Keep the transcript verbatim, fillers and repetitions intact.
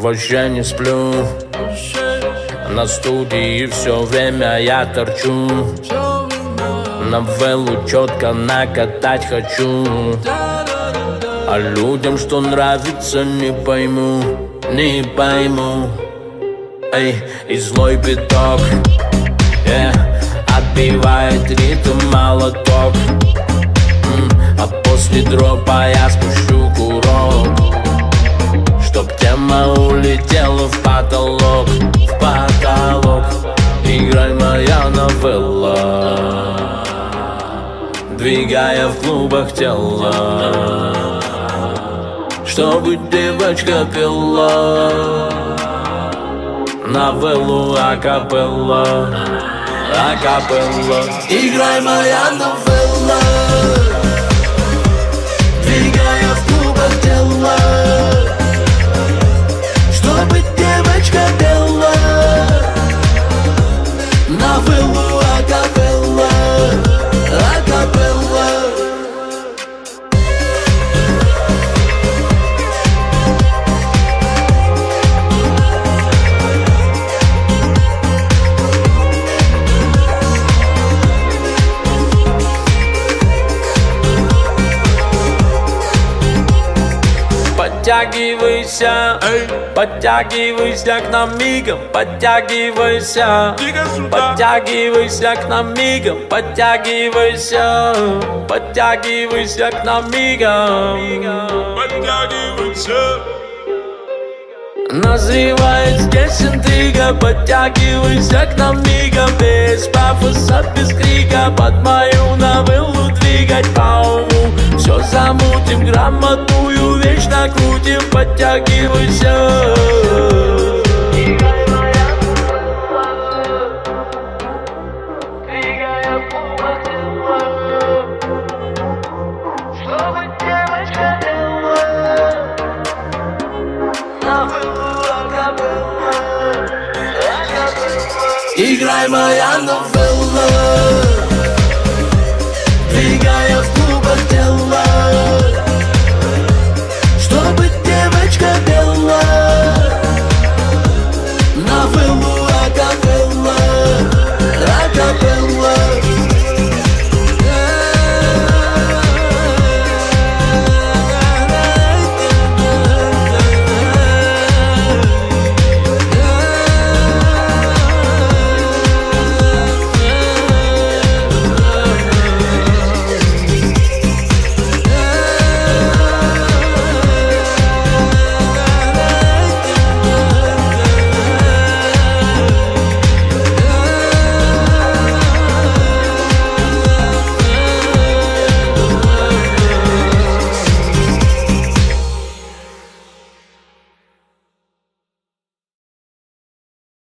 вообще не сплю. На студии все время я торчу. Новеллу четко накатать хочу. А людям, что нравится, не пойму, не пойму. Эй, и злой биток, yeah, отбивает ритм молоток. mm, А после дропа я спущу курок, чтоб тема улетела в потолок, в потолок. Играй моя новелла, двигая в клубах тела, чтобы девочка пела новеллу акапелла, акапелла. Играй моя новелла, двигая в клубах тела, чтобы девочка пела новеллу акапелла, акапелла. Подтягивайся, подтягивайся к нам мигом, подтягивайся, подтягивайся к нам мигом, подтягивайся, подтягивайся к нам мигом, подтягивайся. Назревает здесь интрига, подтягивайся к нам мигом, без пафоса, без крика, под мою новеллу двигать по уму. Все замутим, грамотную вещь накрутим, подтягивайся. Играй моя новелла.